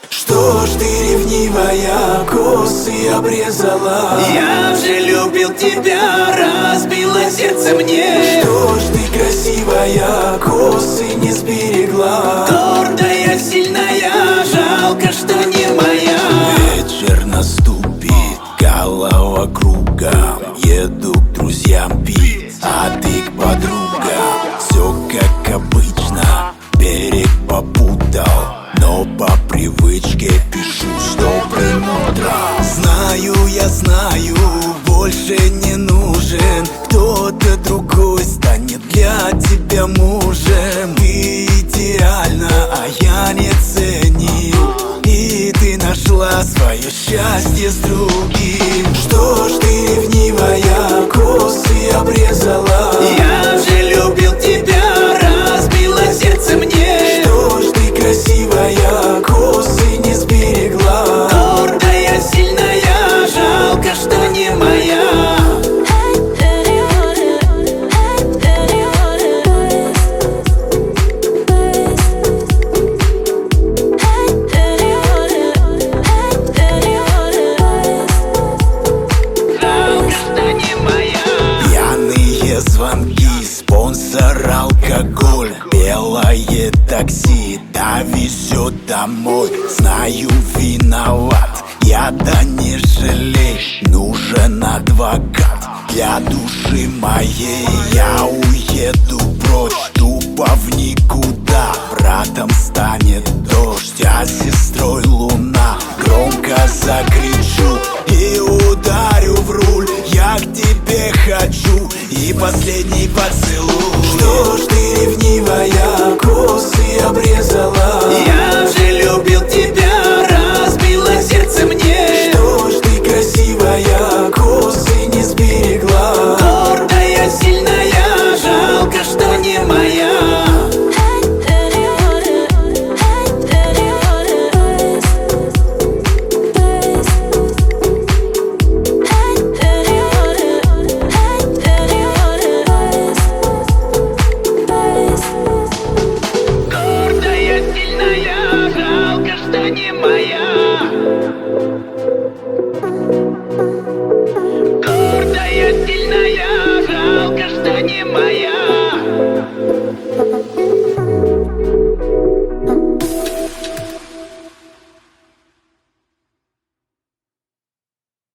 Что ж ты ревнивая, косы обрезала? Я же любил тебя, разбила сердце мне. Что ж ты красивая, косы не сберегла? Гордая, сильная, жалко, что не моя. Вечер наступит, голова кругом. Еду к друзьям пить, а ты к подругам. Все как обычно, берег попутал, но по привычке пишу с добрым утром. Знаю, я знаю, больше не нужен. Кто-то другой станет для тебя мужем. Ты идеальна, а я не ценил. И ты нашла свое счастье с другим. Что ж ты ревнивая, косы обрезала? Я же любил тебя, разбила сердце мне. Что ж ты красивая, косы не сберегла? Гордая, сильная, жалко, что не моя. Пьяные звонки, спонсор алкоголь. Белое такси довезет домой. Знаю, виноват, я да не жалей. Нужен адвокат для души моей. Я уеду прочь, тупо в никуда. Братом станет дождь, а сестрой луна. Громко закричу и ударю в руль. Я к тебе хочу и последний поцелуй. Что ж ты ревнивая, косы обрезала? Я же любил тебя, разбила сердце мне. Что ж ты красивая, косы не сберегла? Гордая, сильная, жалко, что не моя.